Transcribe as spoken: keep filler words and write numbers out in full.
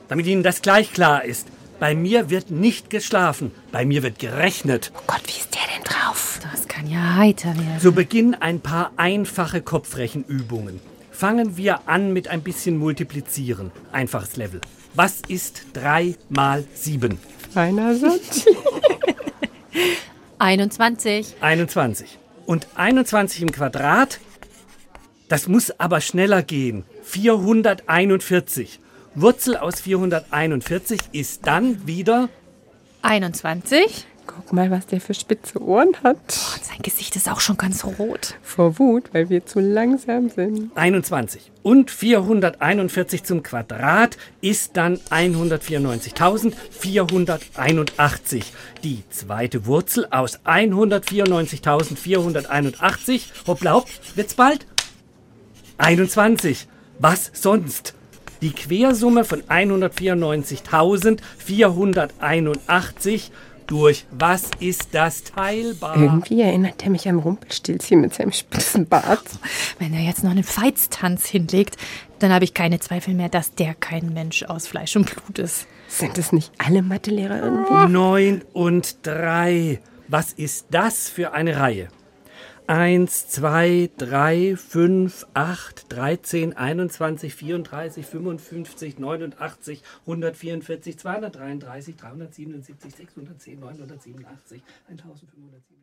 damit Ihnen das gleich klar ist. Bei mir wird nicht geschlafen, bei mir wird gerechnet. Oh Gott, wie ist der denn drauf? Das kann ja heiter werden. Zu Beginn ein paar einfache Kopfrechenübungen. Fangen wir an mit ein bisschen Multiplizieren. Einfaches Level. Was ist drei mal sieben? Feiner Satz. einundzwanzig. einundzwanzig. Und einundzwanzig im Quadrat, das muss aber schneller gehen. vierhunderteinundvierzig. Wurzel aus vierhunderteinundvierzig ist dann wieder einundzwanzig. Guck mal, was der für spitze Ohren hat. Oh, sein Gesicht ist auch schon ganz rot. Vor Wut, weil wir zu langsam sind. einundzwanzig. Und vierhunderteinundvierzig zum Quadrat ist dann hundertvierundneunzigtausendvierhunderteinundachtzig. Die zweite Wurzel aus hundertvierundneunzigtausendvierhunderteinundachtzig, hoppla hopp, wird's bald? einundzwanzig. Was sonst? Die Quersumme von hundertvierundneunzigtausendvierhunderteinundachtzig durch was ist das teilbar? Irgendwie erinnert er mich an Rumpelstilzchen mit seinem spitzen Bart. Wenn er jetzt noch einen Veitstanz hinlegt, dann habe ich keine Zweifel mehr, dass der kein Mensch aus Fleisch und Blut ist. Sind es nicht alle Mathelehrer irgendwie? Neun und drei. Was ist das für eine Reihe? Eins, zwei, drei, fünf, acht, dreizehn, einundzwanzig, vierunddreißig, fünfundfünfzig, neunundachtzig, hundertvierundvierzig, zweihundertdreiunddreißig, dreihundertsiebenundsiebzig, sechshundertzehn, neunhundertsiebenundachtzig, eintausendfünfhundertsiebenundachtzig.